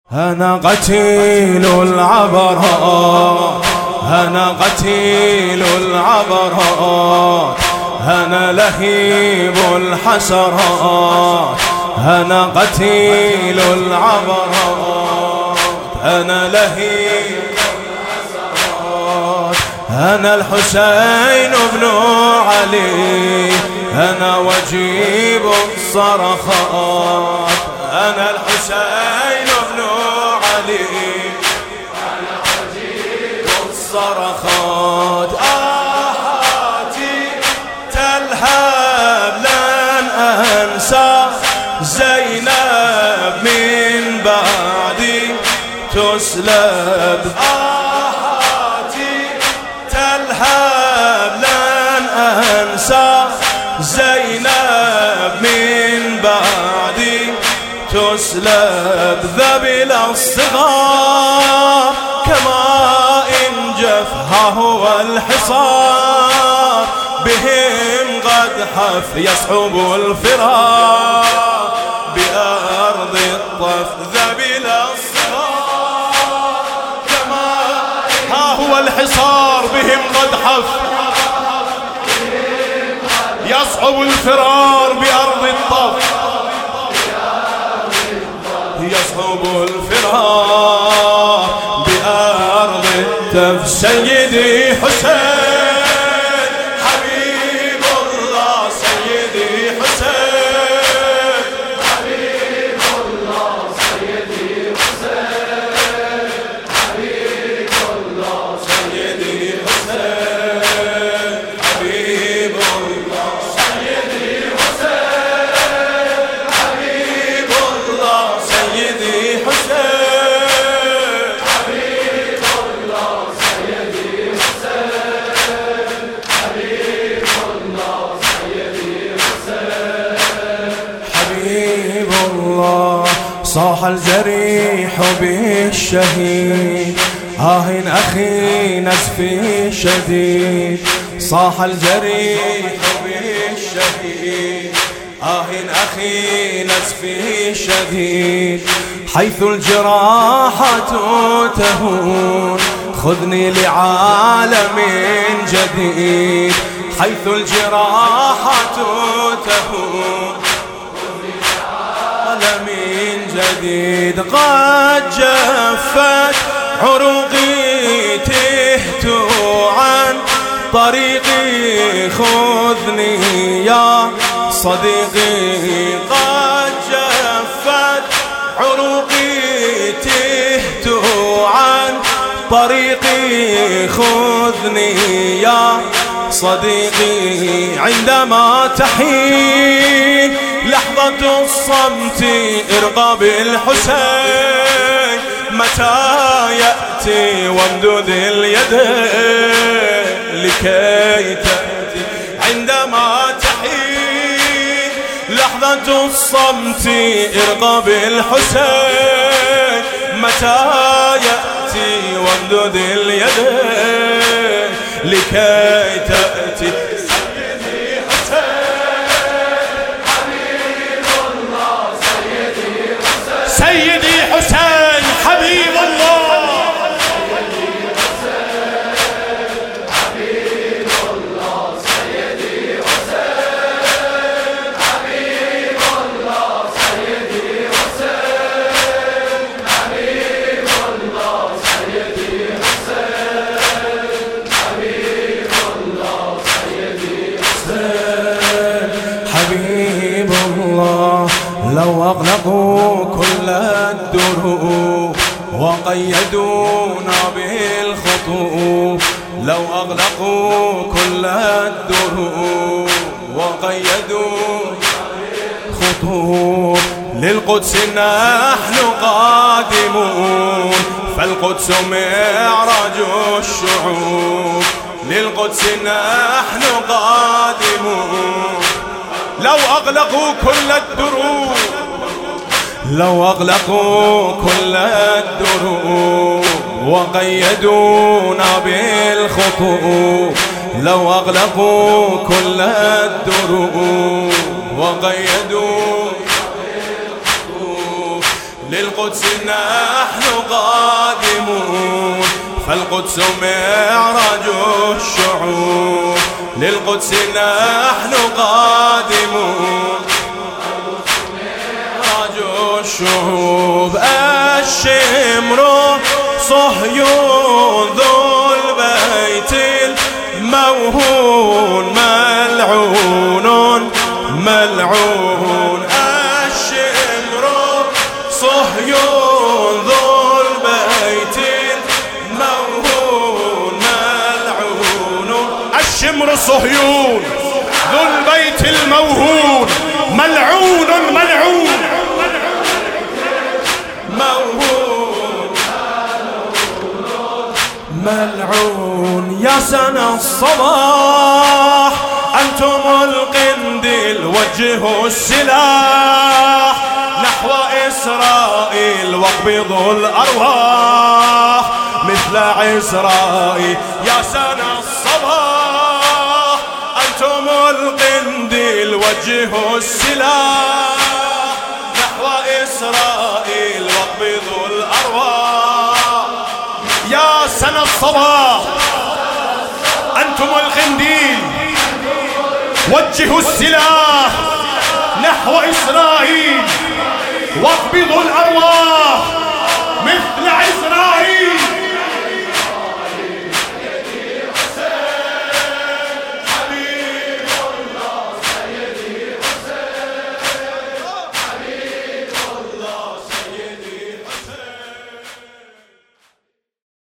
أنا قتيل العبرات، أنا قتيل العبرات، أنا لهيب الحسرات، أنا قتيل العبرات، أنا لهيب الحسرات، أنا الحسين بن علي، أنا وجيب الصرخات، أنا الحسين بن علي، أنا وجيب الصرخات. آهاتي تلهب لن أنسى زينب من بعدي تسلب، آهاتي تلهب لن أنسى زينب من بعدي تسلب، ذبل الصغار كما إن جفها هو الحصار، بهم قد حف يصحب الفرار بأرض الطف، ذبل الصغار كما ها هو الحصار، بهم قد حف يصحب الفرار بأرض الطف، يصحب الفرار بأرض التف. سيدي حسين حبيب الله، سيدي حسين حبيب الله، سيدي حسين حبيب الله، سيدي حسين حبيب الله، سيدي حسين حبيب الله، سيدي حسين حبيب الله، سيدي حسين حبيب الله، سيدي حسين حبيب الله. صاح الجريح بالشهيد، آه أخي نزفي شديد، صاح الجريح بالشهيد، آه أخي نزفي شديد، حيث الجراحة تهون خذني لعالم جديد، حيث الجراحة تهون خذني لعالم جديد، قد جفت عروقي تهت عن طريقي خذني يا صديقي، قد جفت عروقي تهت عن طريقي خذني يا صديقي، عندما تحين لحظة الصمت ارقى بالحسين، متى يأتي وامدد اليد لكي تأتي، عندما تحين لحظة الصمت ارقى بالحسين، متى يأتي وامدد اليد لكي تأتي. سيدي حسين حبيب الله، سيدي حسين، سيدي حسين حبيب الله، لو أغلقوا كل الدروب وقيدونا بالخطوب، لو أغلقوا كل الدروب وقيدونا بالخطوب، للقدس نحن قادمون، فالقدس معراج الشعوب، للقدس نحن قادمون، لو أغلقوا كل الدروب، لو أغلقوا كل الدروب وقيدونا بالخطوب، لو أغلقوا كل الدروب وقيدونا بالخطوب، للقدس نحن قادمون، فالقدس معراج الشعوب، للقدس نحن قادمون، معراج الشعوب. الشمر صهيون ذو البيت الموهون، ملعون ملعون. الشمر صهيون ذو البيت الموهون، ملعون. الشمر صهيون ذو البيت الموهون، ملعون ملعون موهون ملعون. يا سنى الصباح أنتم القنديل، وجهوا السلاح نحو إسرائيل، واقبضوا الأرواح مثل إسرائيل. يا سنى الصباح أنتم القنديل، وجهوا السلاح نحو إسرائيل، واقبضوا الأرواح. يا سنى الصباح أنتم القنديل، وجهوا السلاح نحو إسرائيل، واقبضوا الأرواح مثل إسرائيل.